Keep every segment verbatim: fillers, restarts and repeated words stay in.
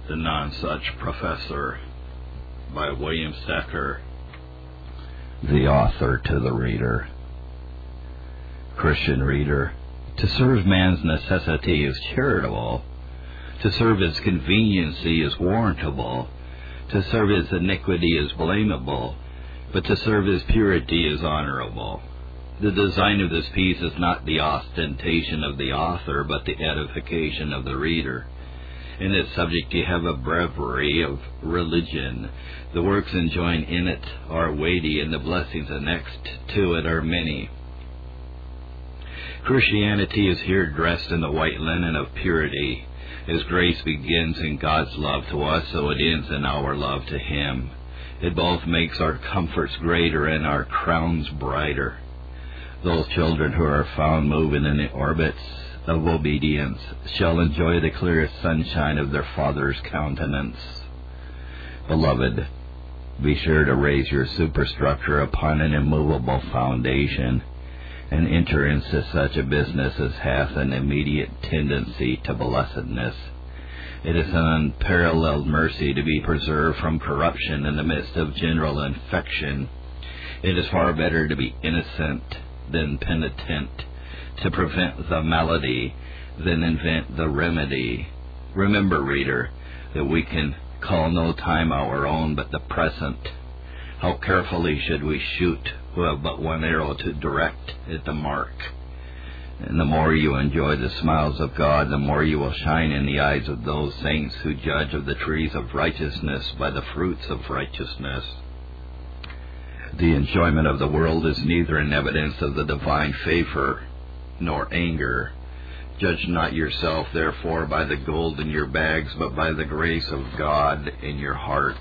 The Non-Such Professor by William Secker, the author to the reader. Christian reader, to serve man's necessity is charitable, to serve his conveniency is warrantable, to serve his iniquity is blamable, but to serve his purity is honorable. The design of this piece is not the ostentation of the author, but the edification of the reader. In its subject you have a breviary of religion. The works enjoined in it are weighty, and the blessings annexed to it are many. Christianity is here dressed in the white linen of purity. As grace begins in God's love to us, so it ends in our love to Him. It both makes our comforts greater and our crowns brighter. Those children who are found moving in the orbits of obedience shall enjoy the clearest sunshine of their Father's countenance. Beloved, be sure to raise your superstructure upon an immovable foundation, and enter into such a business as hath an immediate tendency to blessedness. It is an unparalleled mercy to be preserved from corruption in the midst of general infection. It is far better to be innocent than penitent, to prevent the malady than invent the remedy. Remember, reader, that we can call no time our own but the present. How carefully should we shoot who have but one arrow to direct at the mark? And the more you enjoy the smiles of God, the more you will shine in the eyes of those saints who judge of the trees of righteousness by the fruits of righteousness. The enjoyment of the world is neither an evidence of the divine favor nor anger. Judge not yourself, therefore, by the gold in your bags, but by the grace of God in your heart.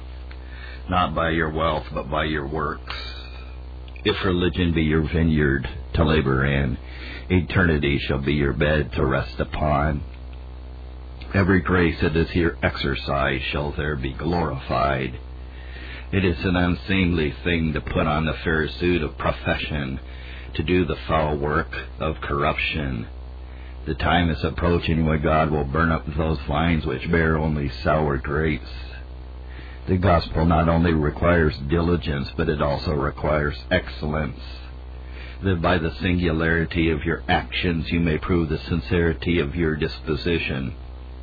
Not by your wealth, but by your works. If religion be your vineyard to labor in, eternity shall be your bed to rest upon. Every grace that is here exercised shall there be glorified. It is an unseemly thing to put on the fair suit of profession, to do the foul work of corruption. The time is approaching when God will burn up those vines which bear only sour grapes. The gospel not only requires diligence, but it also requires excellence, that by the singularity of your actions you may prove the sincerity of your disposition.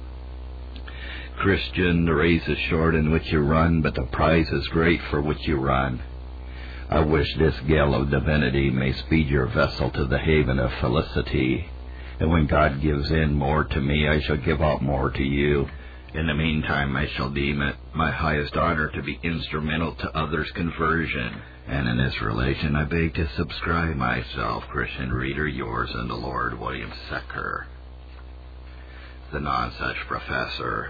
Christian, the race is short in which you run, but the prize is great for which you run. I wish this gale of divinity may speed your vessel to the haven of felicity, and when God gives in more to me, I shall give out more to you. In the meantime, I shall deem it my highest honor to be instrumental to others' conversion. And in this relation, I beg to subscribe myself, Christian reader, yours in the Lord, William Secker, the Non-Such Professor.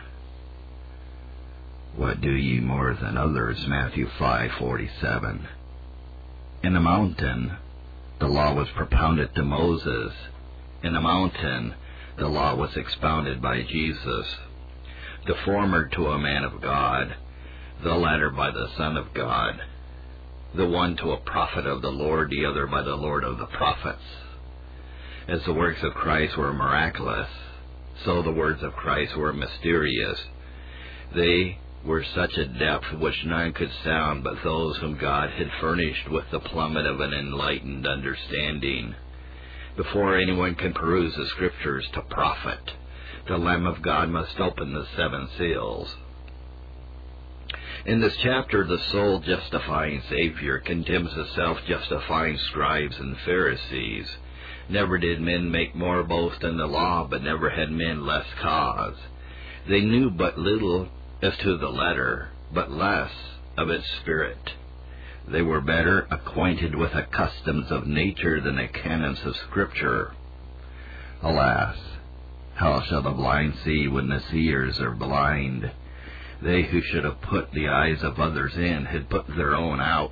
What do ye more than others? Matthew five forty-seven. In the mountain, the law was propounded to Moses. In the mountain, the law was expounded by Jesus. The former to a man of God, the latter by the Son of God. The one to a prophet of the Lord, the other by the Lord of the prophets. As the works of Christ were miraculous, so the words of Christ were mysterious. They were such a depth which none could sound but those whom God had furnished with the plummet of an enlightened understanding. Before anyone can peruse the Scriptures to profit, the Lamb of God must open the seven seals. In this chapter, the soul-justifying Savior condemns the self-justifying scribes and Pharisees. Never did men make more boast in the law, but never had men less cause. They knew but little as to the letter, but less of its spirit. They were better acquainted with the customs of nature than the canons of Scripture. Alas, how shall the blind see when the seers are blind? They who should have put the eyes of others in had put their own out.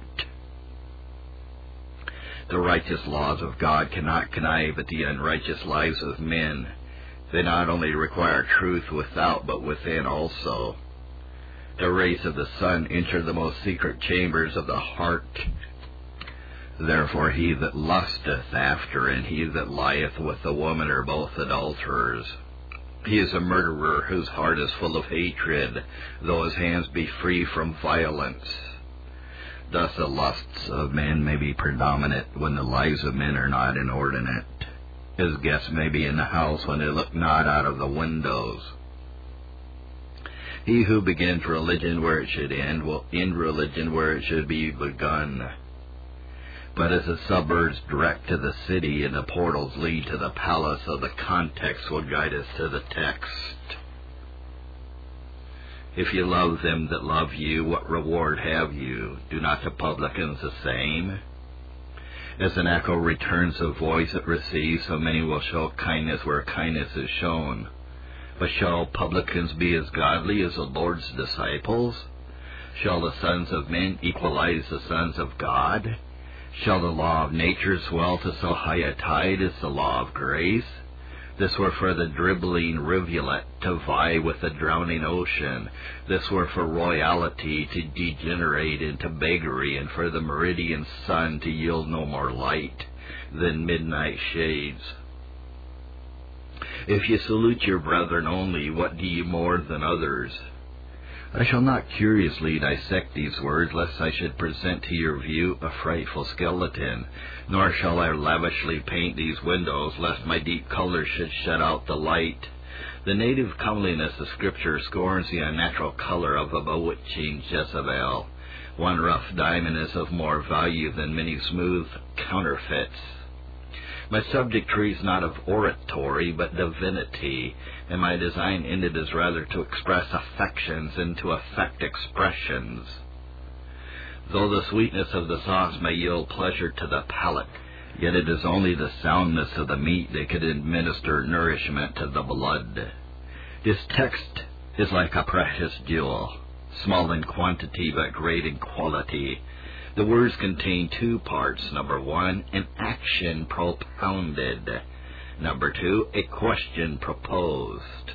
The righteous laws of God cannot connive at the unrighteous lives of men. They not only require truth without, but within also. The rays of the sun enter the most secret chambers of the heart. Therefore he that lusteth after and he that lieth with the woman are both adulterers. He is a murderer whose heart is full of hatred, though his hands be free from violence. Thus the lusts of men may be predominant when the lives of men are not inordinate. His guests may be in the house when they look not out of the windows. He who begins religion where it should end will end religion where it should be begun. But as the suburbs direct to the city and the portals lead to the palace, so the context will guide us to the text. If you love them that love you, what reward have you? Do not the publicans the same? As an echo returns the voice it receives, so many will show kindness where kindness is shown. But shall publicans be as godly as the Lord's disciples? Shall the sons of men equalize the sons of God? Shall the law of nature swell to so high a tide as the law of grace? This were for the dribbling rivulet to vie with the drowning ocean. This were for royalty to degenerate into beggary, and for the meridian sun to yield no more light than midnight shades. If you salute your brethren only, what do you more than others? I shall not curiously dissect these words, lest I should present to your view a frightful skeleton, nor shall I lavishly paint these windows, lest my deep colors should shut out the light. The native comeliness of Scripture scorns the unnatural color of a bewitching Jezebel. One rough diamond is of more value than many smooth counterfeits. My subject trees not of oratory, but divinity, and my design in it is rather to express affections than to affect expressions. Though the sweetness of the sauce may yield pleasure to the palate, yet it is only the soundness of the meat that could administer nourishment to the blood. This text is like a precious jewel, small in quantity but great in quality. The words contain two parts. Number one, an action propounded. Number two, a question proposed.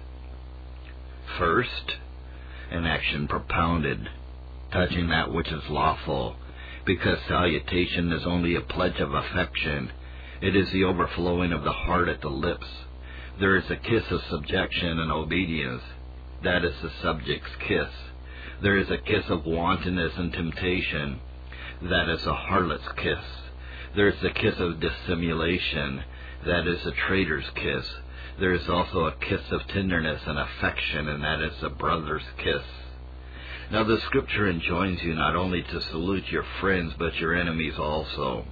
First, an action propounded, touching that which is lawful, because salutation is only a pledge of affection. It is the overflowing of the heart at the lips. There is a kiss of subjection and obedience. That is the subject's kiss. There is a kiss of wantonness and temptation. That is a harlot's kiss. There is the kiss of dissimulation. That is a traitor's kiss. There is also a kiss of tenderness and affection, and that is a brother's kiss. Now the Scripture enjoins you not only to salute your friends, but your enemies also.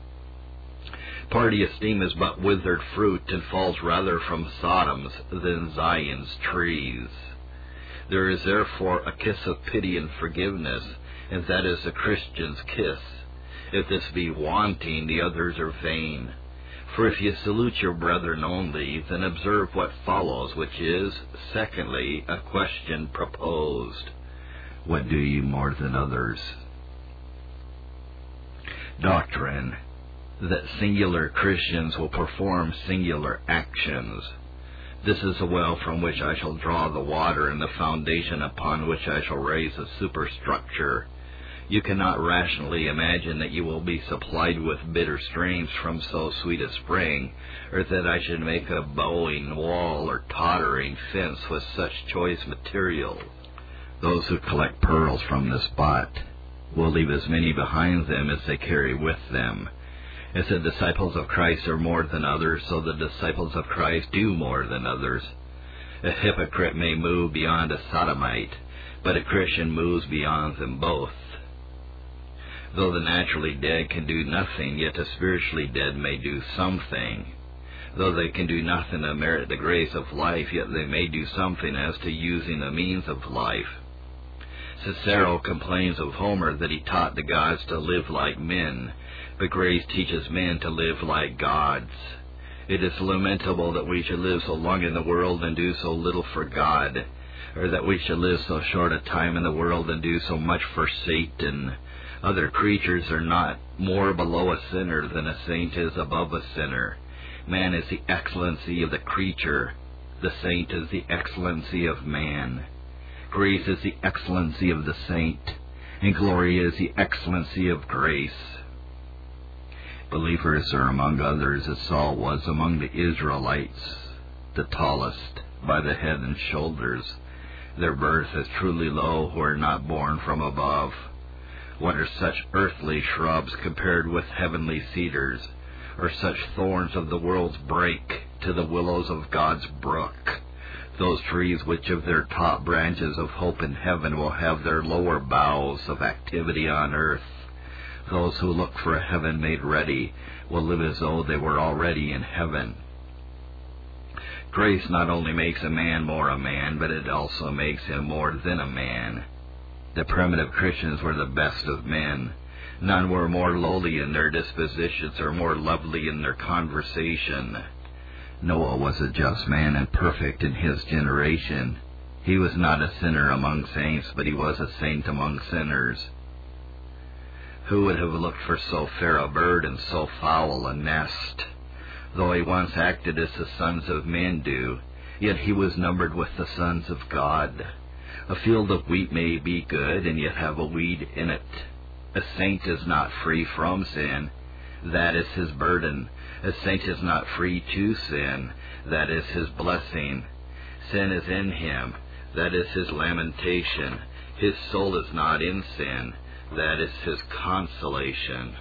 Party esteem is but withered fruit, and falls rather from Sodom's than Zion's trees. There is therefore a kiss of pity and forgiveness, and that is the Christian's kiss. If this be wanting, the others are vain. For if you salute your brethren only, then observe what follows, which is, secondly, a question proposed. What do you more than others? Doctrine, that singular Christians will perform singular actions. This is the well from which I shall draw the water, and the foundation upon which I shall raise a superstructure. You cannot rationally imagine that you will be supplied with bitter streams from so sweet a spring, or that I should make a bowing wall or tottering fence with such choice materials. Those who collect pearls from the spot will leave as many behind them as they carry with them. As the disciples of Christ are more than others, so the disciples of Christ do more than others. A hypocrite may move beyond a sodomite, but a Christian moves beyond them both. Though the naturally dead can do nothing, yet the spiritually dead may do something. Though they can do nothing to merit the grace of life, yet they may do something as to using the means of life. Cicero complains of Homer that he taught the gods to live like men, but grace teaches men to live like gods. It is lamentable that we should live so long in the world and do so little for God, or that we should live so short a time in the world and do so much for Satan. Other creatures are not more below a sinner than a saint is above a sinner. Man is the excellency of the creature. The saint is the excellency of man. Grace is the excellency of the saint, and glory is the excellency of grace. Believers are among others, as Saul was among the Israelites, the tallest, by the head and shoulders. Their birth is truly low who are not born from above. What are such earthly shrubs compared with heavenly cedars, or such thorns of the world's brake to the willows of God's brook? Those trees which of their top branches of hope in heaven will have their lower boughs of activity on earth. Those who look for a heaven made ready will live as though they were already in heaven. Grace not only makes a man more a man, but it also makes him more than a man. The primitive Christians were the best of men. None were more lowly in their dispositions or more lovely in their conversation. Noah was a just man and perfect in his generation. He was not a sinner among saints, but he was a saint among sinners. Who would have looked for so fair a bird and so foul a nest? Though he once acted as the sons of men do, yet he was numbered with the sons of God. A field of wheat may be good, and yet have a weed in it. A saint is not free from sin. That is his burden. A saint is not free to sin. That is his blessing. Sin is in him. That is his lamentation. His soul is not in sin. That is his consolation.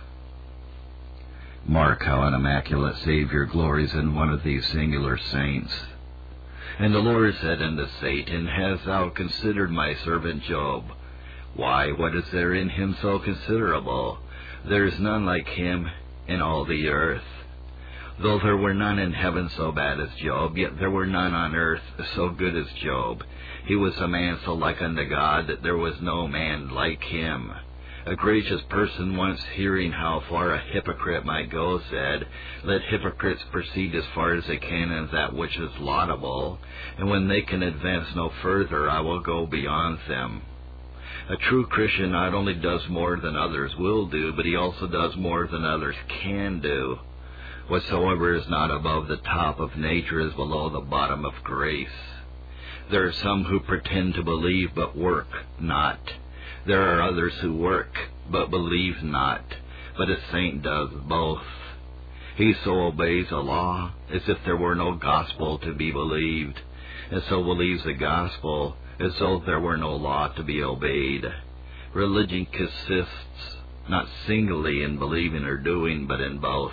Mark how an immaculate Savior glories in one of these singular saints. And the Lord said unto Satan, Hast thou considered my servant Job? Why, what is there in him so considerable? There is none like him in all the earth. Though there were none in heaven so bad as Job, yet there were none on earth so good as Job. He was a man so like unto God that there was no man like him. A gracious person once, hearing how far a hypocrite might go, said, Let hypocrites proceed as far as they can in that which is laudable, and when they can advance no further, I will go beyond them. A true Christian not only does more than others will do, but he also does more than others can do. Whatsoever is not above the top of nature is below the bottom of grace. There are some who pretend to believe but work not. There are others who work, but believe not. But a saint does both. He so obeys a law as if there were no gospel to be believed, and so believes the gospel as though there were no law to be obeyed. Religion consists not singly in believing or doing, but in both.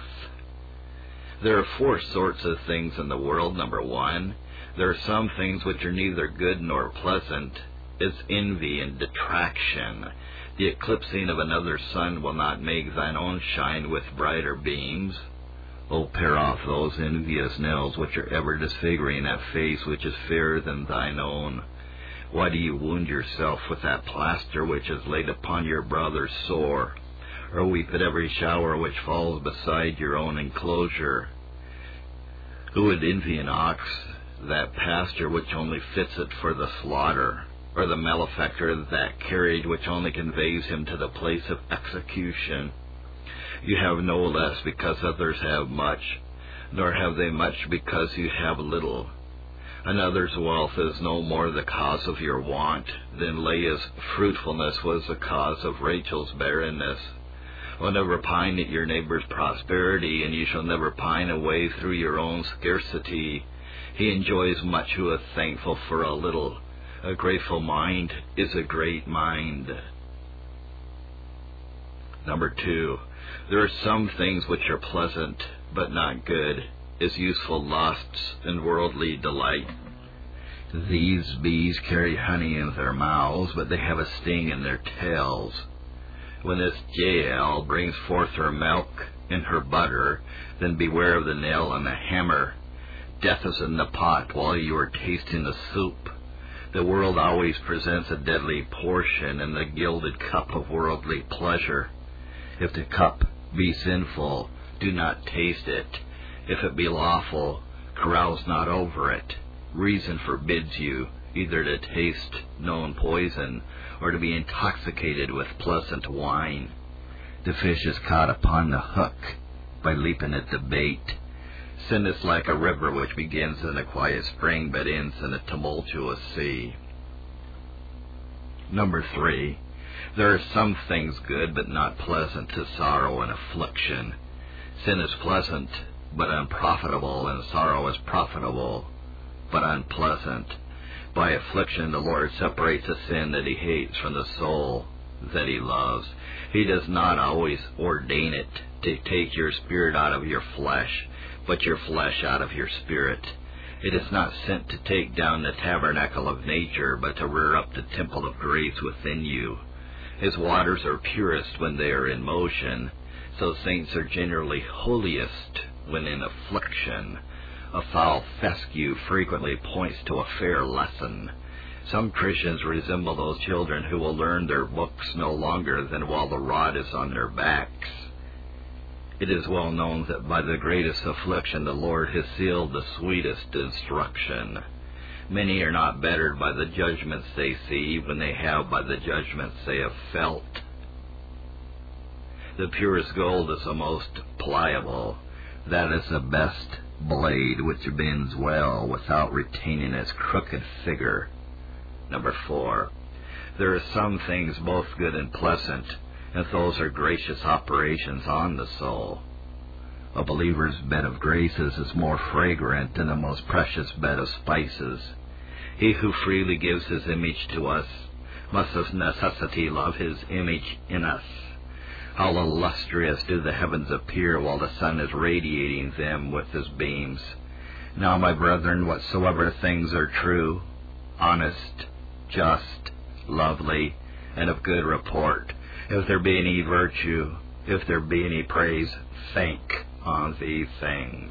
There are four sorts of things in the world. Number one, there are some things which are neither good nor pleasant. It's envy and detraction. The eclipsing of another's sun will not make thine own shine with brighter beams. O pare off those envious nails which are ever disfiguring that face which is fairer than thine own. Why do you wound yourself with that plaster which is laid upon your brother's sore, or weep at every shower which falls beside your own enclosure? Who would envy an ox that pasture which only fits it for the slaughter, or the malefactor that carriage which only conveys him to the place of execution? You have no less because others have much, nor have they much because you have little. Another's wealth is no more the cause of your want than Leah's fruitfulness was the cause of Rachel's barrenness. O never pine at your neighbor's prosperity, and you shall never pine away through your own scarcity. He enjoys much who is thankful for a little. A grateful mind is a great mind. Number two, there are some things which are pleasant, but not good, as useful lusts and worldly delight. These bees carry honey in their mouths, but they have a sting in their tails. When this Jael brings forth her milk and her butter, then beware of the nail and the hammer. Death is in the pot while you are tasting the soup. The world always presents a deadly portion in the gilded cup of worldly pleasure. If the cup be sinful, do not taste it. If it be lawful, carouse not over it. Reason forbids you either to taste known poison or to be intoxicated with pleasant wine. The fish is caught upon the hook by leaping at the bait. Sin is like a river which begins in a quiet spring but ends in a tumultuous sea. Number three, there are some things good but not pleasant to sorrow and affliction. Sin is pleasant but unprofitable, and sorrow is profitable. but unpleasant. By affliction the Lord separates the sin that he hates from the soul that he loves. He does not always ordain it to take your spirit out of your flesh, but your flesh out of your spirit. It is not sent to take down the tabernacle of nature, but to rear up the temple of grace within you. His waters are purest when they are in motion, so saints are generally holiest when in affliction. A foul fescue frequently points to a fair lesson. Some Christians resemble those children who will learn their books no longer than while the rod is on their backs. It is well known that by the greatest affliction the Lord has sealed the sweetest instruction. Many are not bettered by the judgments they see when they have by the judgments they have felt. The purest gold is the most pliable. That is the best blade which bends well without retaining its crooked figure. Number four, there are some things both good and pleasant, and those are gracious operations on the soul. A believer's bed of graces is more fragrant than the most precious bed of spices. He who freely gives his image to us must of necessity love his image in us. How illustrious do the heavens appear while the sun is radiating them with his beams. Now, my brethren, whatsoever things are true, honest, just, lovely, and of good report, if there be any virtue, if there be any praise, think on these things.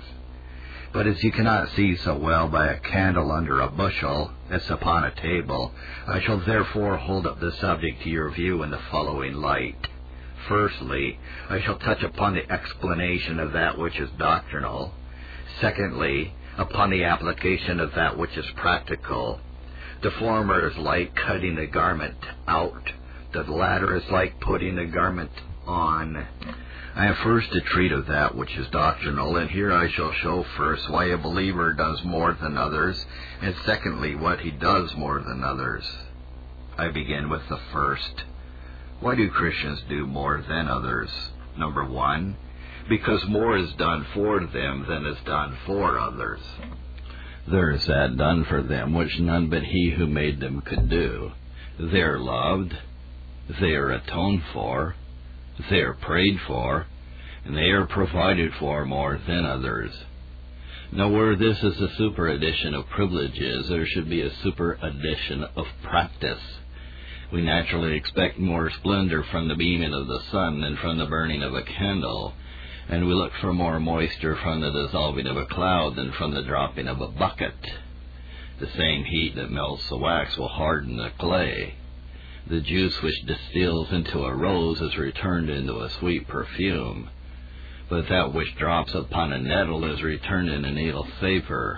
But as you cannot see so well by a candle under a bushel as upon a table, I shall therefore hold up the subject to your view in the following light. Firstly, I shall touch upon the explanation of that which is doctrinal. Secondly, upon the application of that which is practical. The former is like cutting the garment out. The latter is like putting the garment on. I have first to treat of that which is doctrinal, and here I shall show first why a believer does more than others, and secondly, what he does more than others. I begin with the first. Why do Christians do more than others? Number one, because more is done for them than is done for others. There is that done for them which none but he who made them could do. They are loved, they are atoned for, they are prayed for, and they are provided for more than others. Now, where this is a superaddition of privileges, there should be a superaddition of practice. We naturally expect more splendor from the beaming of the sun than from the burning of a candle, and we look for more moisture from the dissolving of a cloud than from the dropping of a bucket. The same heat that melts the wax will harden the clay. The juice which distills into a rose is returned into a sweet perfume, but that which drops upon a nettle is returned in an ill savor.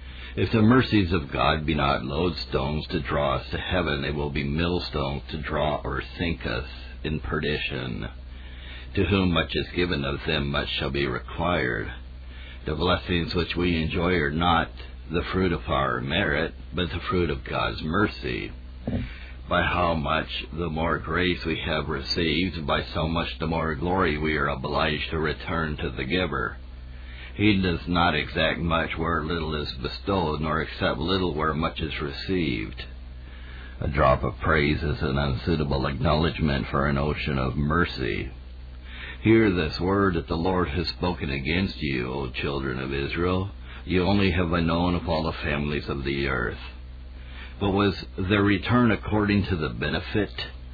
If the mercies of God be not lodestones to draw us to heaven, they will be millstones to draw or sink us in perdition. To whom much is given, of them much shall be required. The blessings which we enjoy are not the fruit of our merit, but the fruit of God's mercy. By how much the more grace we have received, by so much the more glory we are obliged to return to the giver. He does not exact much where little is bestowed, nor accept little where much is received. A drop of praise is an unsuitable acknowledgment for an ocean of mercy. Hear this word that the Lord has spoken against you, O children of Israel. You only have I known of all the families of the earth. But was their return according to the benefit?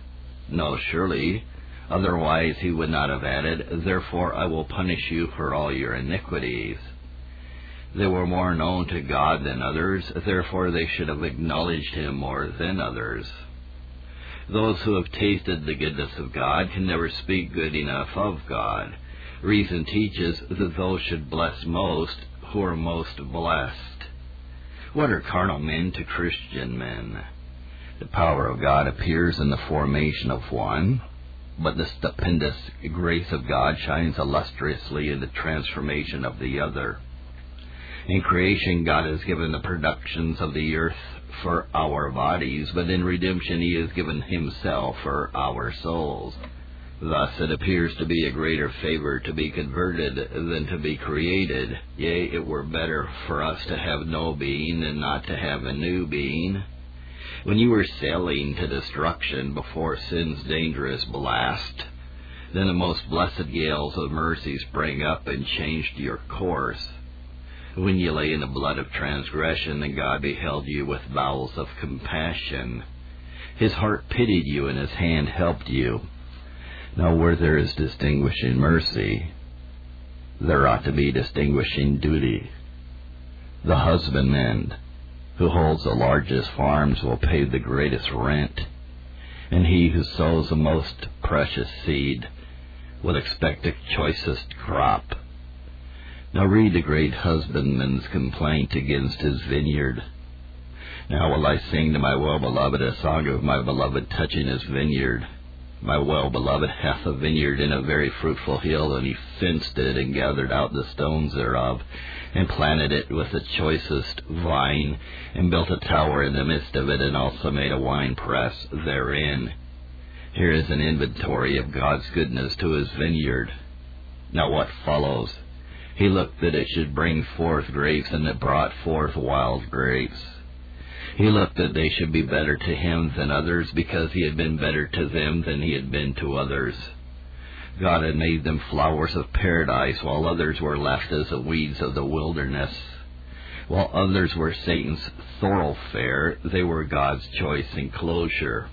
No, surely. Otherwise he would not have added, therefore I will punish you for all your iniquities. They were more known to God than others, therefore they should have acknowledged him more than others. Those who have tasted the goodness of God can never speak good enough of God. Reason teaches that those should bless most who are most blessed. What are carnal men to Christian men? The power of God appears in the formation of one, but the stupendous grace of God shines illustriously in the transformation of the other. In creation, God has given the productions of the earth for our bodies, but in redemption he has given himself for our souls. Thus it appears to be a greater favor to be converted than to be created. Yea, it were better for us to have no being than not to have a new being. When you were sailing to destruction before sin's dangerous blast, then the most blessed gales of mercy sprang up and changed your course. When you lay in the blood of transgression, then God beheld you with bowels of compassion. His heart pitied you, and his hand helped you. Now where there is distinguishing mercy, there ought to be distinguishing duty. The husbandman who holds the largest farms will pay the greatest rent, and he who sows the most precious seed will expect the choicest crop. Now read the great husbandman's complaint against his vineyard. Now will I sing to my well-beloved a song of my beloved touching his vineyard. My well-beloved hath a vineyard in a very fruitful hill, and he fenced it, and gathered out the stones thereof, and planted it with the choicest vine, and built a tower in the midst of it, and also made a winepress therein. Here is an inventory of God's goodness to his vineyard. Now what follows? He looked that it should bring forth grapes, and it brought forth wild grapes. He looked that they should be better to him than others, because he had been better to them than he had been to others. God had made them flowers of paradise, while others were left as the weeds of the wilderness. While others were Satan's thoroughfare, they were God's choice enclosure.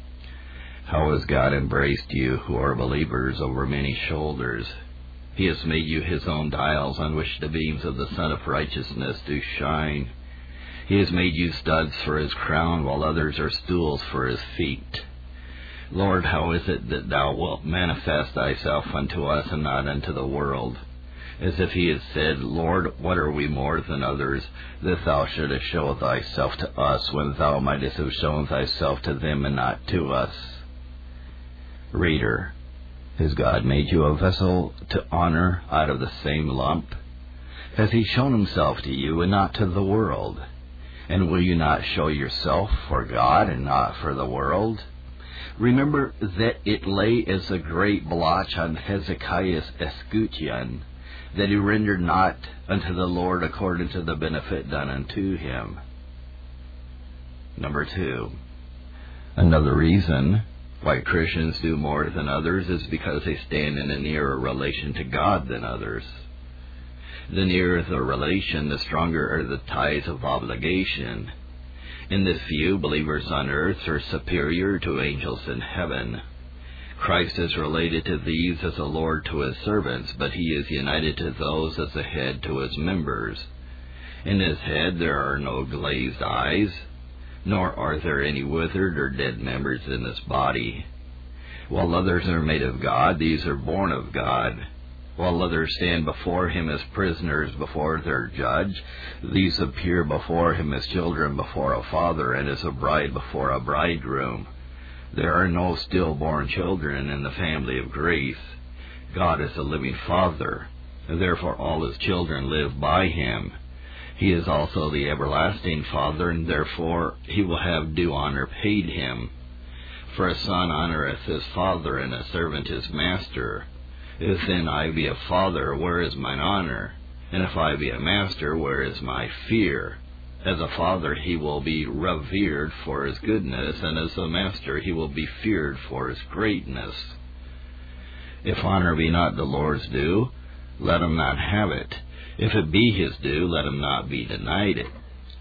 How has God embraced you, who are believers, over many shoulders? He has made you his own dials, on which the beams of the Sun of Righteousness do shine. He has made you studs for his crown, while others are stools for his feet. Lord, how is it that thou wilt manifest thyself unto us, and not unto the world? As if he had said, Lord, what are we more than others, that thou shouldest show thyself to us, when thou mightest have shown thyself to them, and not to us? Reader, has God made you a vessel to honor out of the same lump? Has he shown himself to you, and not to the world? And will you not show yourself for God, and not for the world? Remember that it lay as a great blotch on Hezekiah's escutcheon, that he rendered not unto the Lord according to the benefit done unto him. Number two, another reason why Christians do more than others is because they stand in a nearer relation to God than others. The nearer the relation, the stronger are the ties of obligation. In this view, believers on earth are superior to angels in heaven. Christ is related to these as a Lord to his servants, but he is united to those as a head to his members. In his head there are no glazed eyes, nor are there any withered or dead members in his body. While others are made of God, these are born of God. While others stand before him as prisoners before their judge, these appear before him as children before a father, and as a bride before a bridegroom. There are no stillborn children in the family of grace. God is a living Father, and therefore all his children live by him. He is also the everlasting Father, and therefore he will have due honor paid him. For a son honoreth his father, and a servant his master. If then I be a father, where is mine honor? And if I be a master, where is my fear? As a father he will be revered for his goodness, and as a master he will be feared for his greatness. If honor be not the Lord's due, let him not have it. If it be his due, let him not be denied it.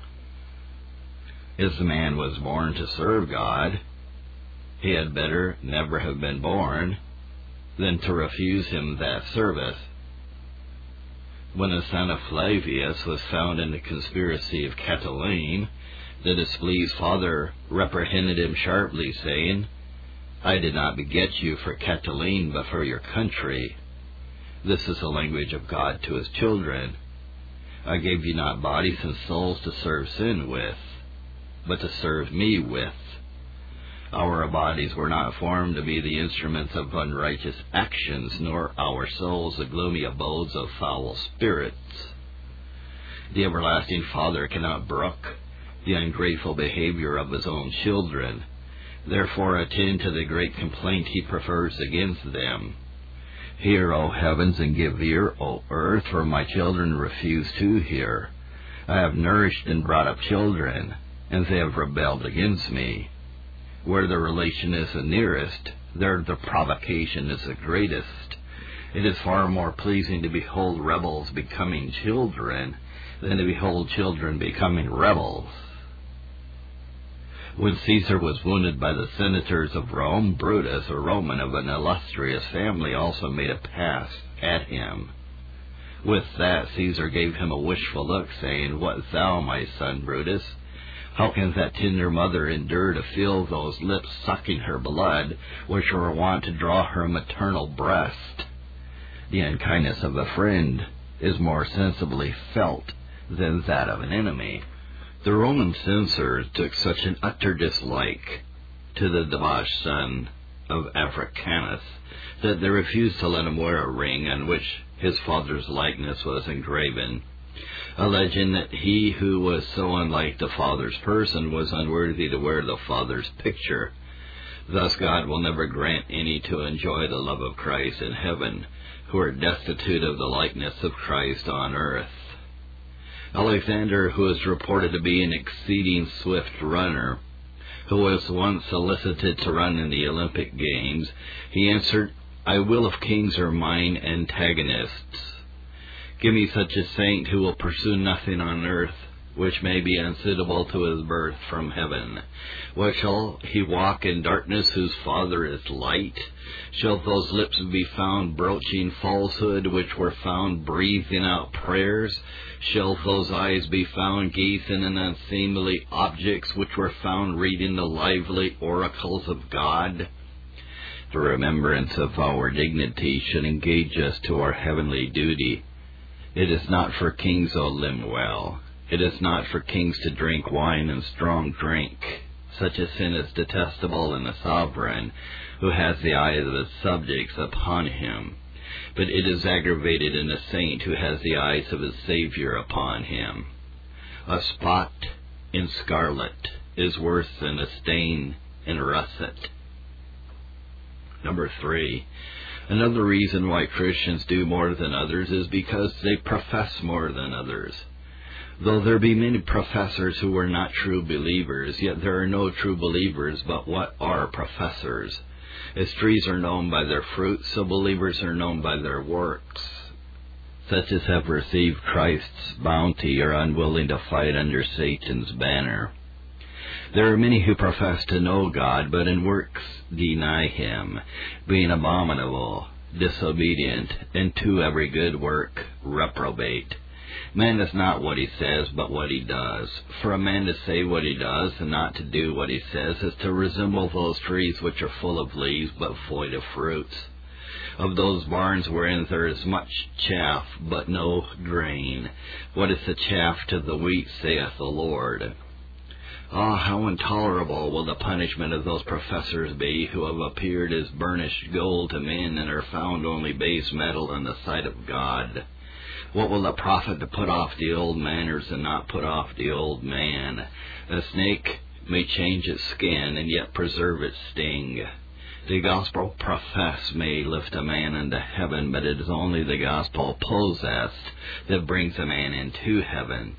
As the man was born to serve God, he had better never have been born than to refuse him that service. When the son of Flavius was found in the conspiracy of Catiline, the displeased father reprehended him sharply, saying, I did not beget you for Catiline, but for your country. This is the language of God to his children. I gave you not bodies and souls to serve sin with, but to serve me with. Our bodies were not formed to be the instruments of unrighteous actions, nor our souls the gloomy abodes of foul spirits. The everlasting Father cannot brook the ungrateful behavior of his own children. Therefore attend to the great complaint he prefers against them. Hear, O heavens, and give ear, O earth, for my children refuse to hear. I have nourished and brought up children, and they have rebelled against me. Where the relation is the nearest, there the provocation is the greatest. It is far more pleasing to behold rebels becoming children than to behold children becoming rebels. When Caesar was wounded by the senators of Rome, Brutus, a Roman of an illustrious family, also made a pass at him. With that, Caesar gave him a wishful look, saying, What thou, my son Brutus? How can that tender mother endure to feel those lips sucking her blood, which were wont to draw her maternal breast? The unkindness of a friend is more sensibly felt than that of an enemy. The Roman censors took such an utter dislike to the debauched son of Africanus that they refused to let him wear a ring on which his father's likeness was engraven, alleging that he who was so unlike the father's person was unworthy to wear the father's picture. Thus God will never grant any to enjoy the love of Christ in heaven, who are destitute of the likeness of Christ on earth. Alexander, who is reported to be an exceeding swift runner, who was once solicited to run in the Olympic Games, he answered, I will if kings are mine antagonists. Give me such a saint who will pursue nothing on earth which may be unsuitable to his birth from heaven. What shall he walk in darkness whose father is light? Shall those lips be found broaching falsehood which were found breathing out prayers? Shall those eyes be found gazing in unseemly objects which were found reading the lively oracles of God? The remembrance of our dignity should engage us to our heavenly duty. It is not for kings, O Lemuel. It is not for kings to drink wine and strong drink. Such a sin is detestable in a sovereign who has the eyes of his subjects upon him. But it is aggravated in a saint who has the eyes of his Savior upon him. A spot in scarlet is worse than a stain in russet. Number three. Another reason why Christians do more than others is because they profess more than others. Though there be many professors who are not true believers, yet there are no true believers but what are professors. As trees are known by their fruits, so believers are known by their works. Such as have received Christ's bounty are unwilling to fight under Satan's banner. There are many who profess to know God, but in works deny him, being abominable, disobedient, and to every good work reprobate. Man is not what he says, but what he does. For a man to say what he does and not to do what he says is to resemble those trees which are full of leaves but void of fruits, of those barns wherein there is much chaff but no grain. What is the chaff to the wheat, saith the Lord? Ah, how intolerable will the punishment of those professors be who have appeared as burnished gold to men and are found only base metal in the sight of God. What will it profit to put off the old manners and not put off the old man? A snake may change its skin and yet preserve its sting. The gospel professed may lift a man into heaven, but it is only the gospel possessed that brings a man into heaven.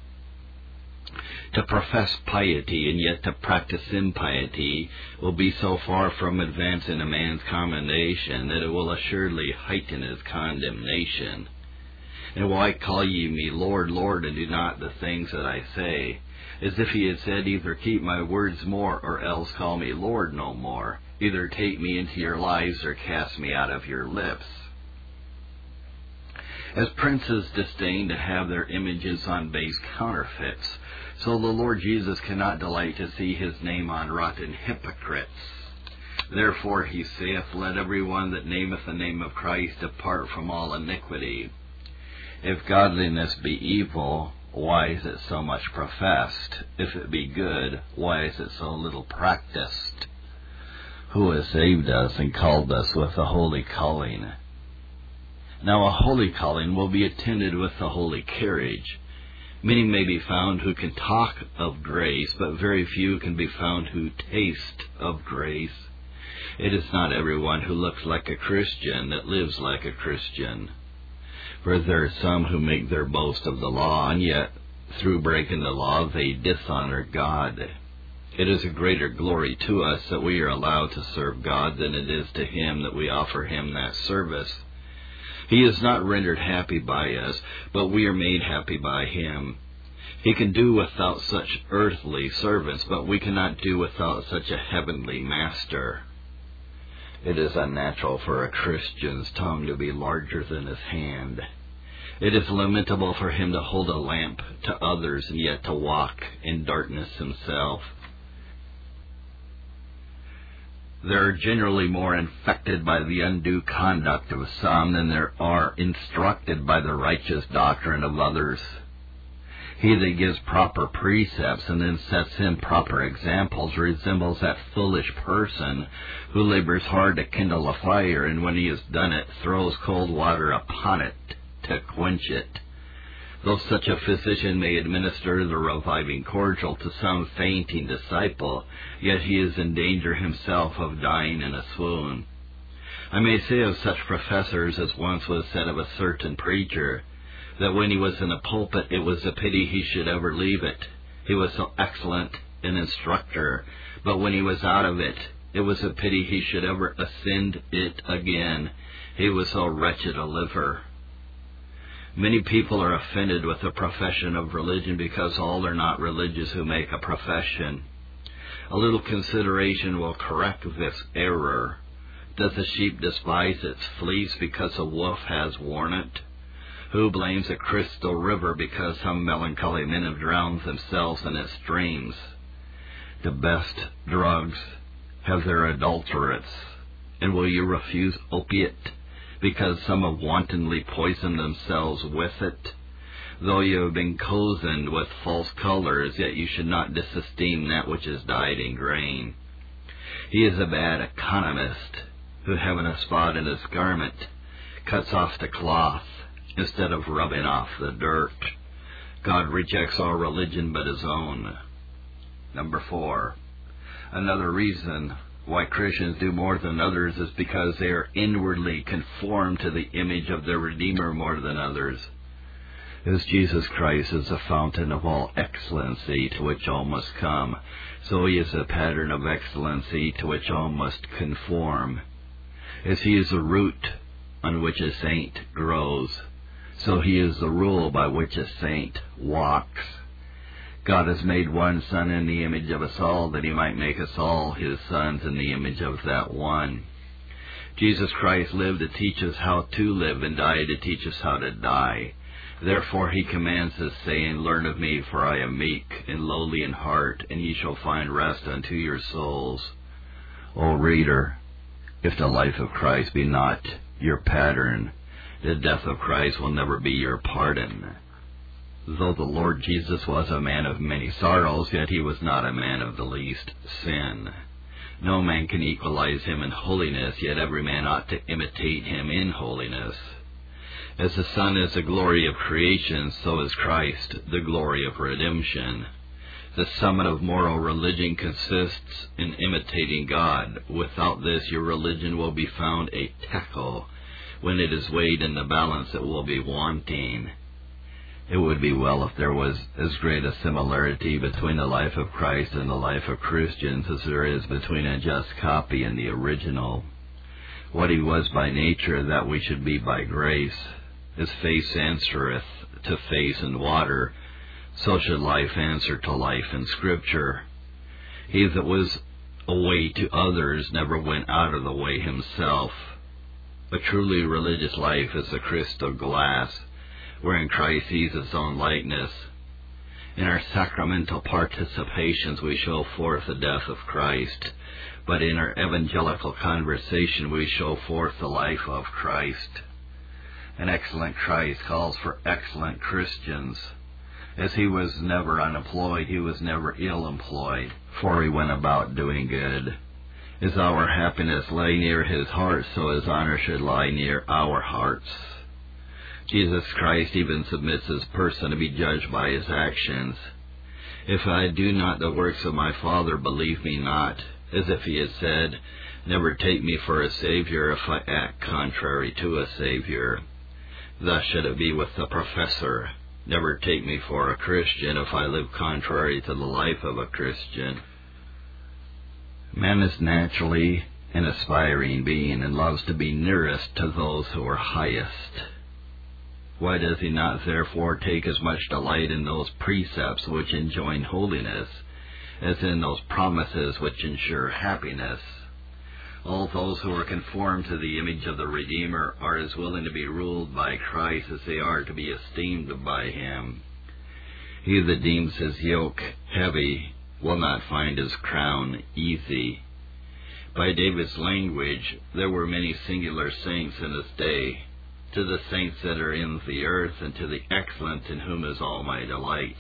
To profess piety and yet to practice impiety will be so far from advancing a man's commendation that it will assuredly heighten his condemnation. And why call ye me Lord, Lord, and do not the things that I say? As if he had said, either keep my words more, or else call me Lord no more. Either take me into your lives, or cast me out of your lips. As princes disdain to have their images on base counterfeits, so the Lord Jesus cannot delight to see his name on rotten hypocrites. Therefore he saith, Let every one that nameth the name of Christ depart from all iniquity. If godliness be evil, why is it so much professed? If it be good, why is it so little practiced? Who has saved us and called us with a holy calling? Now a holy calling will be attended with a holy carriage. Many may be found who can talk of grace, but very few can be found who taste of grace. It is not everyone who looks like a Christian that lives like a Christian. For there are some who make their boast of the law, and yet, through breaking the law, they dishonor God. It is a greater glory to us that we are allowed to serve God than it is to Him that we offer Him that service. He is not rendered happy by us, but we are made happy by Him. He can do without such earthly servants, but we cannot do without such a heavenly Master. It is unnatural for a Christian's tongue to be larger than his hand. It is lamentable for him to hold a lamp to others and yet to walk in darkness himself. There are generally more infected by the undue conduct of some than there are instructed by the righteous doctrine of others. He that gives proper precepts and then sets improper examples resembles that foolish person who labors hard to kindle a fire, and when he has done it, throws cold water upon it to quench it. Though such a physician may administer the reviving cordial to some fainting disciple, yet he is in danger himself of dying in a swoon. I may say of such professors, as once was said of a certain preacher, that when he was in the pulpit it was a pity he should ever leave it. He was so excellent an instructor, but when he was out of it, it was a pity he should ever ascend it again. He was so wretched a liver. Many people are offended with the profession of religion because all are not religious who make a profession. A little consideration will correct this error. Does the sheep despise its fleece because a wolf has worn it? Who blames a crystal river because some melancholy men have drowned themselves in its streams? The best drugs have their adulterates, and will you refuse opiate because some have wantonly poisoned themselves with it? Though you have been cozened with false colors, yet you should not disesteem that which is dyed in grain. He is a bad economist who, having a spot in his garment, cuts off the cloth instead of rubbing off the dirt. God rejects all religion but His own. Number four, another reason why Christians do more than others is because they are inwardly conformed to the image of their Redeemer more than others. As Jesus Christ is the fountain of all excellency to which all must come, so He is a pattern of excellency to which all must conform. As He is the root on which a saint grows, so He is the rule by which a saint walks. God has made one Son in the image of us all, that He might make us all His sons in the image of that one. Jesus Christ lived to teach us how to live, and died to teach us how to die. Therefore He commands us, saying, Learn of me, for I am meek and lowly in heart, and ye shall find rest unto your souls. O reader, if the life of Christ be not your pattern, the death of Christ will never be your pardon. Though the Lord Jesus was a man of many sorrows, yet He was not a man of the least sin. No man can equalize Him in holiness, yet every man ought to imitate Him in holiness. As the Son is the glory of creation, so is Christ the glory of redemption. The summit of moral religion consists in imitating God. Without this, your religion will be found a tackle. When it is weighed in the balance, it will be wanting. It would be well if there was as great a similarity between the life of Christ and the life of Christians as there is between a just copy and the original. What He was by nature, that we should be by grace. As face answereth to face in water, so should life answer to life in Scripture. He that was a way to others never went out of the way himself. A truly religious life is a crystal glass, wherein Christ sees His own likeness. In our sacramental participations we show forth the death of Christ, but in our evangelical conversation we show forth the life of Christ. An excellent Christ calls for excellent Christians. As He was never unemployed, He was never ill-employed, for He went about doing good. As our happiness lay near His heart, so His honor should lie near our hearts. Jesus Christ even submits his person to be judged by his actions. If I do not the works of my Father, believe me not, as if he had said, never take me for a Savior if I act contrary to a Savior. Thus should it be with the professor. Never take me for a Christian if I live contrary to the life of a Christian. Man is naturally an aspiring being and loves to be nearest to those who are highest. Why does he not therefore take as much delight in those precepts which enjoin holiness, as in those promises which ensure happiness? All those who are conformed to the image of the Redeemer are as willing to be ruled by Christ as they are to be esteemed by him. He that deems his yoke heavy will not find his crown easy. By David's language, there were many singular saints in his day. To the saints that are in the earth, and to the excellent in whom is all my delight.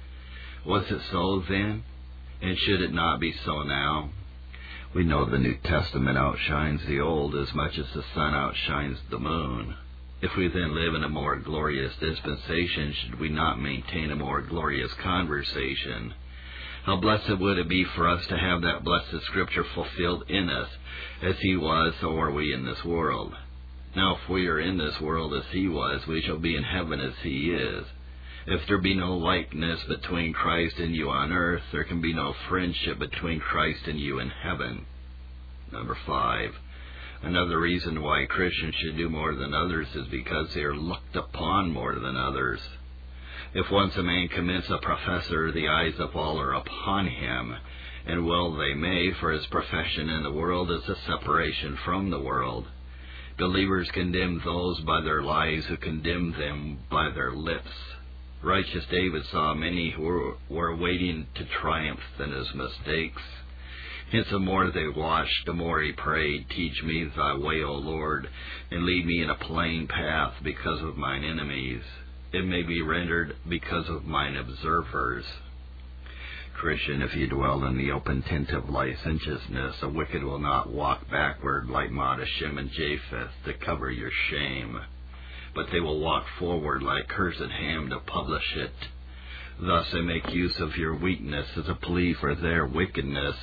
Was it so then? And should it not be so now? We know the New Testament outshines the Old as much as the sun outshines the moon. If we then live in a more glorious dispensation, should we not maintain a more glorious conversation? How blessed would it be for us to have that blessed Scripture fulfilled in us, as he was, so are we in this world. Now if we are in this world as he was, we shall be in heaven as he is. If there be no likeness between Christ and you on earth, there can be no friendship between Christ and you in heaven. Number five. Another reason why Christians should do more than others is because they are looked upon more than others. If once a man commits a professor, the eyes of all are upon him, and well they may, for his profession in the world is a separation from the world. Believers condemn those by their lives who condemn them by their lips. Righteous David saw many who were, were waiting to triumph in his mistakes. Hence the more they watched, the more he prayed, teach me thy way, O Lord, and lead me in a plain path because of mine enemies. It may be rendered because of mine observers. Christian, if you dwell in the open tent of licentiousness, the wicked will not walk backward like Shem and Japheth to cover your shame, but they will walk forward like cursed Ham to publish it. Thus they make use of your weakness as a plea for their wickedness.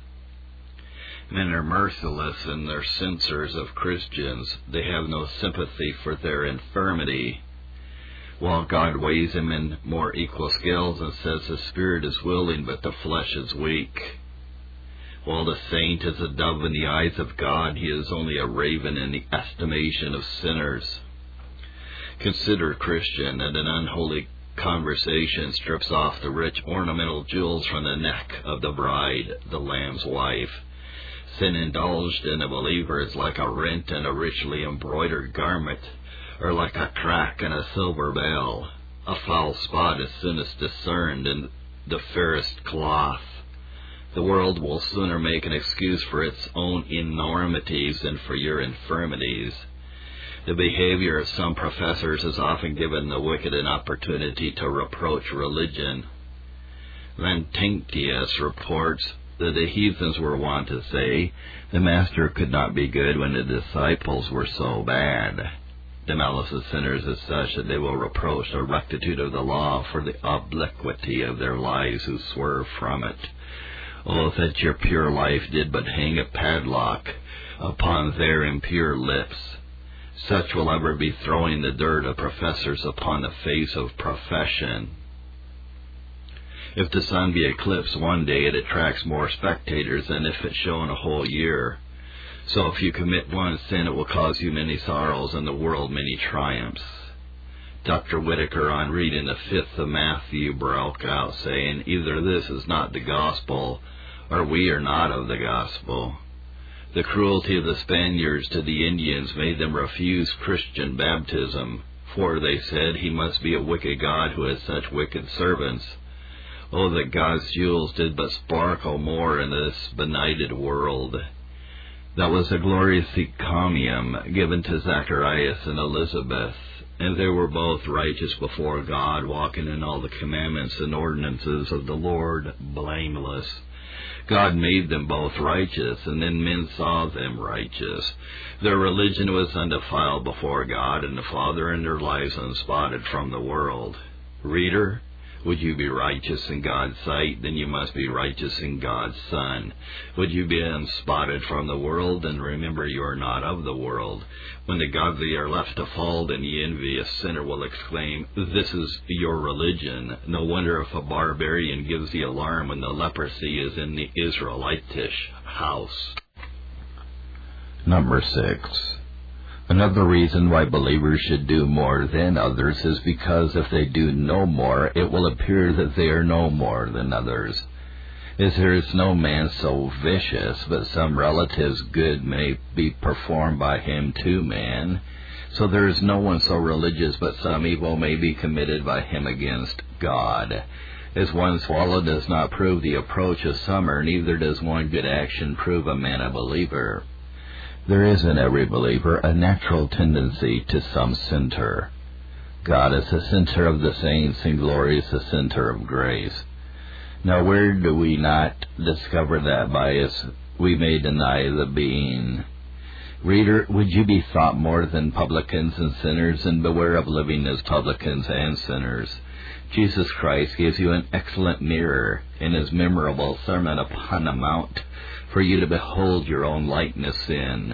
Men are merciless in their censures of Christians. They have no sympathy for their infirmity. While God weighs him in more equal scales and says the spirit is willing, but the flesh is weak. While the saint is a dove in the eyes of God, he is only a raven in the estimation of sinners. Consider, Christian, that an unholy conversation strips off the rich ornamental jewels from the neck of the bride, the Lamb's wife. Sin indulged in a believer is like a rent in a richly embroidered garment, or like a crack in a silver bell. A foul spot is soonest discerned in the fairest cloth. The world will sooner make an excuse for its own enormities than for your infirmities. The behavior of some professors has often given the wicked an opportunity to reproach religion. Lactantius reports that the heathens were wont to say, the master could not be good when the disciples were so bad. The malice of sinners is such that they will reproach the rectitude of the law for the obliquity of their lives who swerve from it. Oh, that your pure life did but hang a padlock upon their impure lips. Such will ever be throwing the dirt of professors upon the face of profession. If the sun be eclipsed one day, it attracts more spectators than if it shone a whole year. So if you commit one sin, it will cause you many sorrows and the world many triumphs. Doctor Whitaker, on reading the fifth of Matthew, broke out, saying, either this is not the gospel, or we are not of the gospel. The cruelty of the Spaniards to the Indians made them refuse Christian baptism, for they said, he must be a wicked God who has such wicked servants. Oh, that God's jewels did but sparkle more in this benighted world. That was a glorious encomium given to Zacharias and Elizabeth, and they were both righteous before God, walking in all the commandments and ordinances of the Lord, blameless. God made them both righteous, and then men saw them righteous. Their religion was undefiled before God and the Father, and their lives unspotted from the world. Reader, would you be righteous in God's sight? Then you must be righteous in God's Son. Would you be unspotted from the world? Then remember you are not of the world. When the godly are left to fall, then the envious sinner will exclaim, "This is your religion." No wonder if a barbarian gives the alarm when the leprosy is in the Israelitish house. Number six. Another reason why believers should do more than others is because if they do no more, it will appear that they are no more than others. As there is no man so vicious, but some relative's good may be performed by him to man, so there is no one so religious, but some evil may be committed by him against God. As one swallow does not prove the approach of summer, neither does one good action prove a man a believer. There is in every believer a natural tendency to some center. God is the center of the saints, and glory is the center of grace. Now where do we not discover that bias? We may deny the being. Reader, would you be thought more than publicans and sinners, and beware of living as publicans and sinners? Jesus Christ gives you an excellent mirror in his memorable Sermon upon the Mount for you to behold your own likeness in.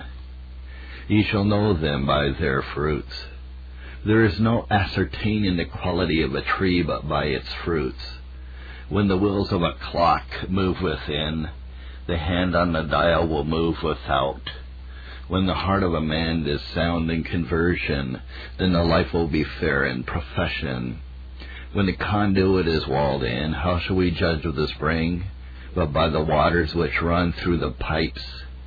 Ye shall know them by their fruits. There is no ascertaining the quality of a tree but by its fruits. When the wheels of a clock move within, the hand on the dial will move without. When the heart of a man is sound in conversion, then the life will be fair in profession. When the conduit is walled in, how shall we judge of the spring? But by the waters which run through the pipes.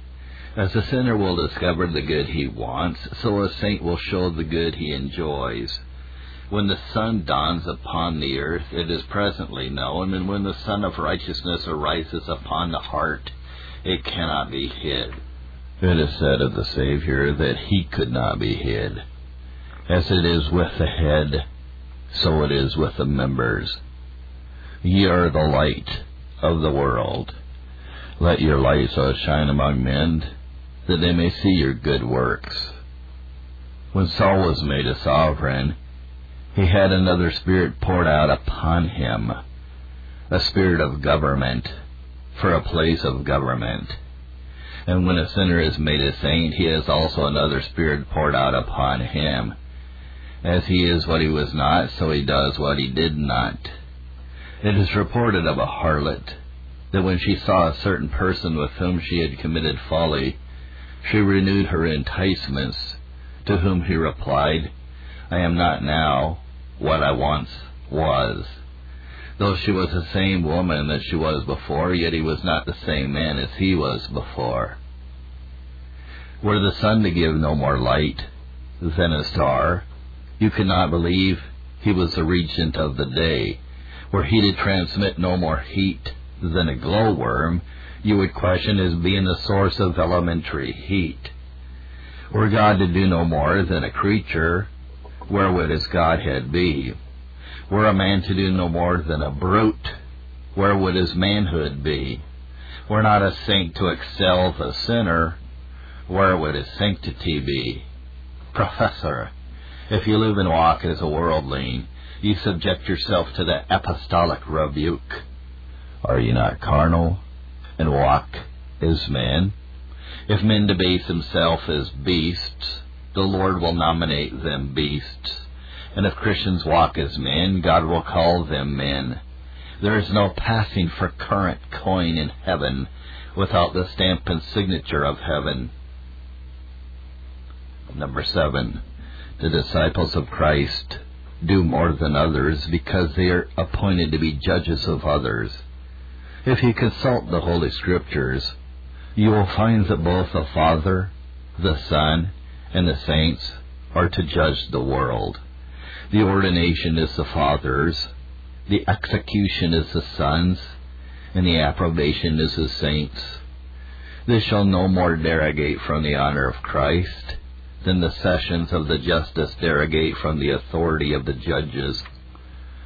As a sinner will discover the good he wants, so a saint will show the good he enjoys. When the sun dawns upon the earth, it is presently known, and when the sun of righteousness arises upon the heart, it cannot be hid. It is said of the Savior that he could not be hid. As it is with the head, so it is with the members. Ye are the light of the world. Let your light so shine among men, that they may see your good works. When Saul was made a sovereign, he had another spirit poured out upon him, a spirit of government, for a place of government. And when a sinner is made a saint, he has also another spirit poured out upon him. As he is what he was not, so he does what he did not. It is reported of a harlot that when she saw a certain person with whom she had committed folly, she renewed her enticements, to whom he replied, I am not now what I once was. Though she was the same woman that she was before, yet he was not the same man as he was before. Were the sun to give no more light than a star, you could not believe he was the regent of the day. Were he to transmit no more heat than a glowworm, you would question his being the source of elementary heat. Were God to do no more than a creature, where would his Godhead be? Were a man to do no more than a brute, where would his manhood be? Were not a saint to excel the sinner, where would his sanctity be? Professor, if you live and walk as a worldling, you subject yourself to the apostolic rebuke. Are ye not carnal, and walk as men? If men debase themselves as beasts, the Lord will nominate them beasts. And if Christians walk as men, God will call them men. There is no passing for current coin in heaven without the stamp and signature of heaven. Number seven, the disciples of Christ do more than others because they are appointed to be judges of others. If you consult the Holy Scriptures, you will find that both the Father, the Son, and the saints are to judge the world. The ordination is the Father's, the execution is the Son's, and the approbation is the saints'. This shall no more derogate from the honor of Christ than the sessions of the justice derogate from the authority of the judges.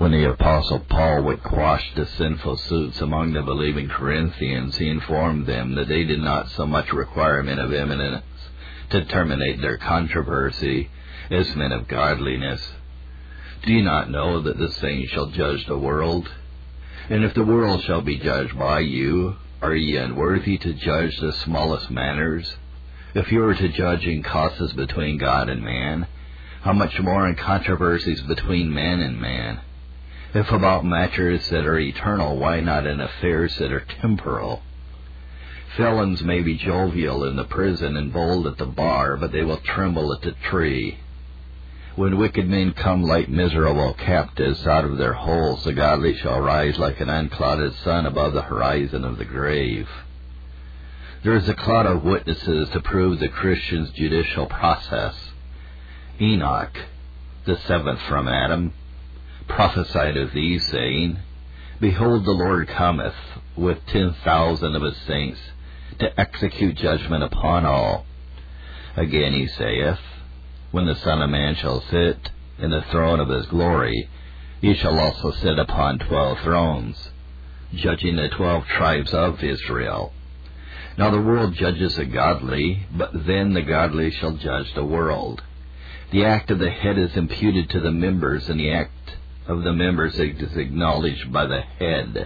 When the Apostle Paul would quash the sinful suits among the believing Corinthians, he informed them that they did not so much require men of eminence to terminate their controversy as men of godliness. Do you not know that the saints shall judge the world? And if the world shall be judged by you, are ye unworthy to judge the smallest matters? If you are to judge in causes between God and man, how much more in controversies between man and man? If about matters that are eternal, why not in affairs that are temporal? Felons may be jovial in the prison and bold at the bar, but they will tremble at the tree. When wicked men come like miserable captives out of their holes, the godly shall rise like an unclouded sun above the horizon of the grave. There is a cloud of witnesses to prove the Christian's judicial process. Enoch, the seventh from Adam, prophesied of these, saying, Behold, the Lord cometh with ten thousand of his saints to execute judgment upon all. Again he saith, When the Son of Man shall sit in the throne of his glory, he shall also sit upon twelve thrones, judging the twelve tribes of Israel. Now the world judges the godly, but then the godly shall judge the world. The act of the head is imputed to the members, and the act of the members is acknowledged by the head.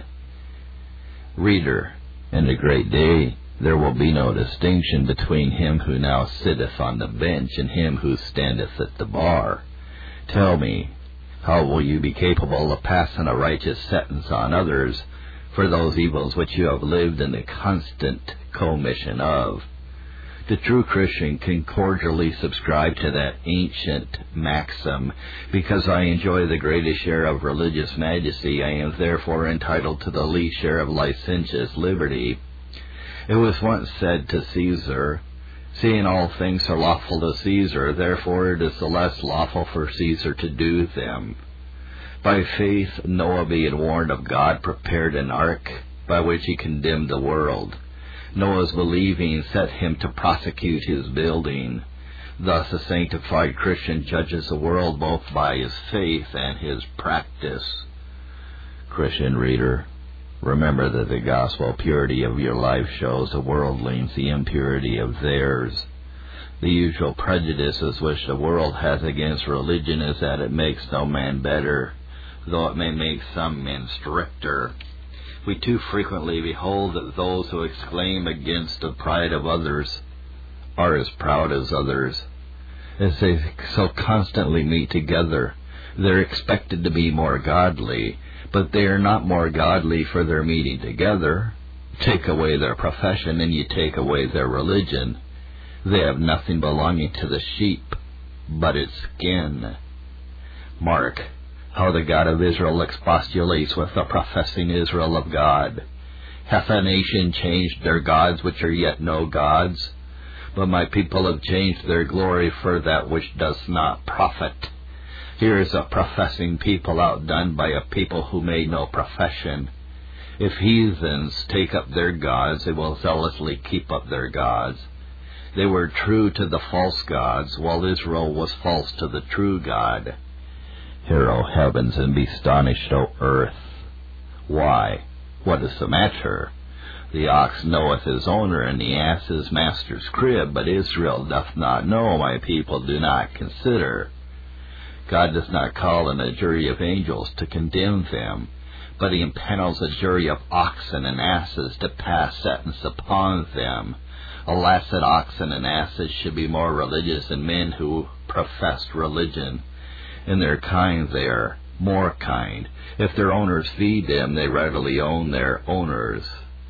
Reader, in the great day there will be no distinction between him who now sitteth on the bench and him who standeth at the bar. Tell me, how will you be capable of passing a righteous sentence on others for those evils which you have lived in the constant commission of? The true Christian can cordially subscribe to that ancient maxim, Because I enjoy the greatest share of religious majesty, I am therefore entitled to the least share of licentious liberty. It was once said to Caesar, Seeing all things are lawful to Caesar, therefore it is the less lawful for Caesar to do them. By faith Noah, being warned of God, prepared an ark, by which he condemned the world. Noah's believing set him to prosecute his building. Thus a sanctified Christian judges the world both by his faith and his practice. Christian reader, remember that the gospel purity of your life shows the worldlings the impurity of theirs. The usual prejudices which the world has against religion is that it makes no man better, though it may make some men stricter. We too frequently behold that those who exclaim against the pride of others are as proud as others. As they so constantly meet together, they're expected to be more godly, but they are not more godly for their meeting together. Take away their profession and you take away their religion. They have nothing belonging to the sheep but its skin. Mark how the God of Israel expostulates with the professing Israel of God. Hath a nation changed their gods which are yet no gods? But my people have changed their glory for that which does not profit. Here is a professing people outdone by a people who made no profession. If heathens take up their gods, they will zealously keep up their gods. They were true to the false gods, while Israel was false to the true God. Hear, O heavens, and be astonished, O earth. Why? What is the matter? The ox knoweth his owner, and the ass his master's crib, but Israel doth not know, my people do not consider. God does not call in a jury of angels to condemn them, but he impanels a jury of oxen and asses to pass sentence upon them. Alas, that oxen and asses should be more religious than men who professed religion. In their kind they are more kind. If their owners feed them, they readily own their owners.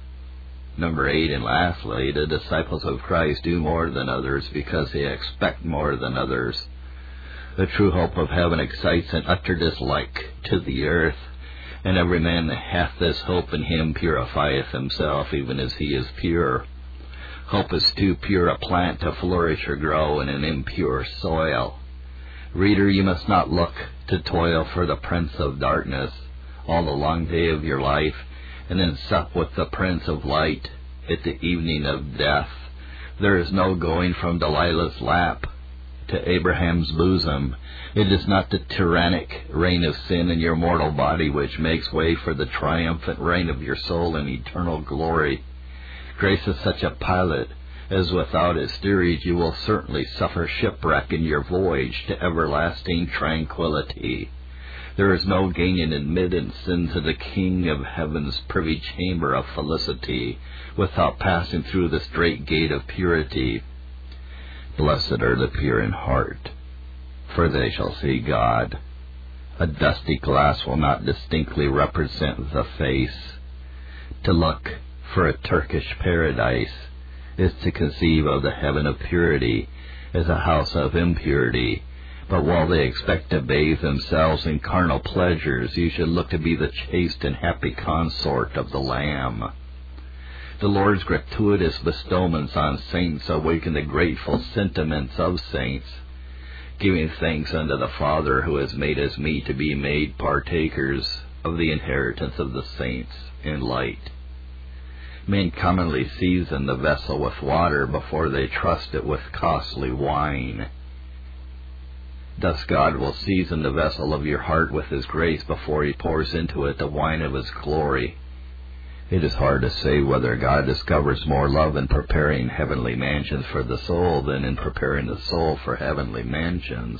Number eight, and lastly, the disciples of Christ do more than others because they expect more than others. The true hope of heaven excites an utter dislike to the earth, and every man that hath this hope in him purifieth himself, even as he is pure. Hope is too pure a plant to flourish or grow in an impure soil. Reader, you must not look to toil for the prince of darkness all the long day of your life, and then sup with the Prince of Light at the evening of death. There is no going from Delilah's lap to Abraham's bosom. It is not the tyrannic reign of sin in your mortal body which makes way for the triumphant reign of your soul in eternal glory. Grace is such a pilot as without its steerage you will certainly suffer shipwreck in your voyage to everlasting tranquility. There is no gaining admittance into the King of Heaven's privy chamber of felicity without passing through the strait gate of purity. Blessed are the pure in heart, for they shall see God. A dusty glass will not distinctly represent the face. To look for a Turkish paradise is to conceive of the heaven of purity as a house of impurity. But while they expect to bathe themselves in carnal pleasures, you should look to be the chaste and happy consort of the Lamb. The Lord's gratuitous bestowments on saints awaken the grateful sentiments of saints, giving thanks unto the Father who has made us meet to be made partakers of the inheritance of the saints in light. Men commonly season the vessel with water before they trust it with costly wine. Thus God will season the vessel of your heart with His grace before He pours into it the wine of His glory. It is hard to say whether God discovers more love in preparing heavenly mansions for the soul than in preparing the soul for heavenly mansions.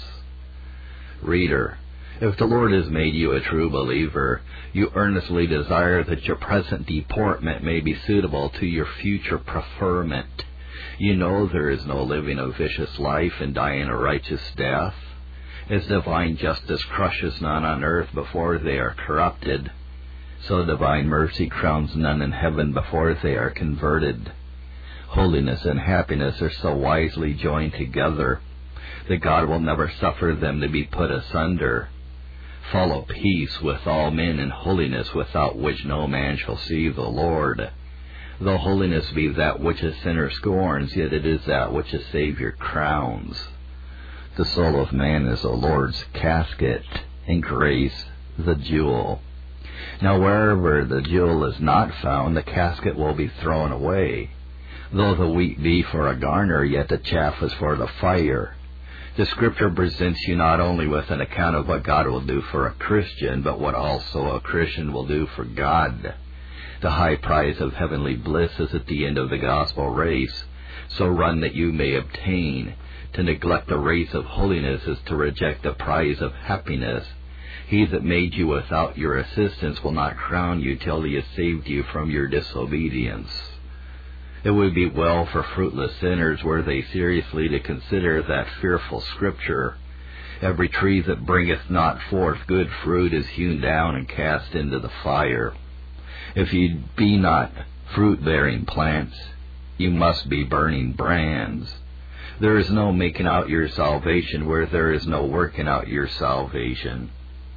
Reader, if the Lord has made you a true believer, you earnestly desire that your present deportment may be suitable to your future preferment. You know there is no living a vicious life and dying a righteous death. As divine justice crushes none on earth before they are corrupted, so divine mercy crowns none in heaven before they are converted. Holiness and happiness are so wisely joined together that God will never suffer them to be put asunder. Follow peace with all men and holiness, without which no man shall see the Lord. Though holiness be that which a sinner scorns, yet it is that which a Savior crowns. The soul of man is the Lord's casket, and grace the jewel. Now wherever the jewel is not found, the casket will be thrown away. Though the wheat be for a garner, yet the chaff is for the fire. The Scripture presents you not only with an account of what God will do for a Christian, but what also a Christian will do for God. The high prize of heavenly bliss is at the end of the gospel race, so run that you may obtain. To neglect the race of holiness is to reject the prize of happiness. He that made you without your assistance will not crown you till He has saved you from your disobedience. It would be well for fruitless sinners were they seriously to consider that fearful Scripture. Every tree that bringeth not forth good fruit is hewn down and cast into the fire. If ye be not fruit-bearing plants, you must be burning brands. There is no making out your salvation where there is no working out your salvation.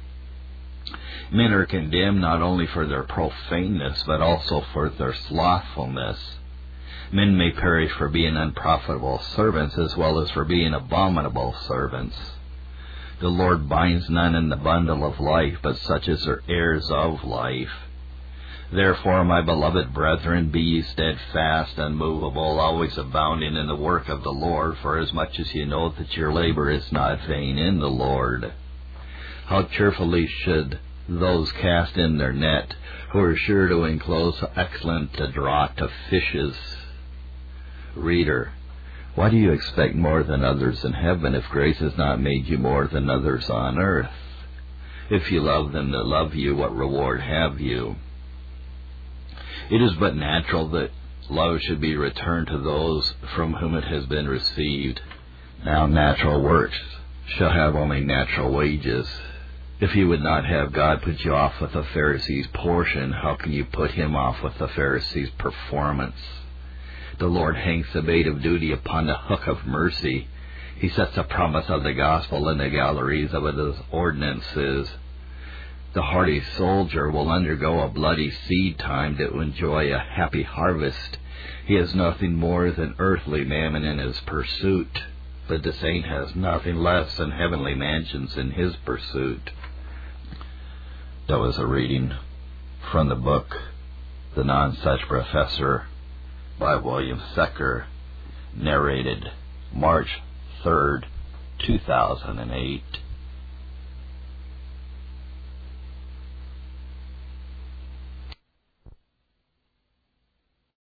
Men are condemned not only for their profaneness, but also for their slothfulness. Men may perish for being unprofitable servants as well as for being abominable servants. The Lord binds none in the bundle of life, but such as are heirs of life. Therefore, my beloved brethren, be ye steadfast, unmovable, always abounding in the work of the Lord, for as much as ye know that your labor is not vain in the Lord. How cheerfully should those cast in their net, who are sure to enclose so excellent a draught of fishes. Reader, why do you expect more than others in heaven if grace has not made you more than others on earth? If you love them that love you, what reward have you? It is but natural that love should be returned to those from whom it has been received. Now natural works shall have only natural wages. If you would not have God put you off with the Pharisee's portion, how can you put Him off with the Pharisee's performance? The Lord hangs the bait of duty upon the hook of mercy. He sets the promise of the gospel in the galleries of His ordinances. The hardy soldier will undergo a bloody seed time to enjoy a happy harvest. He has nothing more than earthly mammon in his pursuit, but the saint has nothing less than heavenly mansions in his pursuit. That was a reading from the book The Non-Such Professor by William Secker, narrated March third, two thousand eight.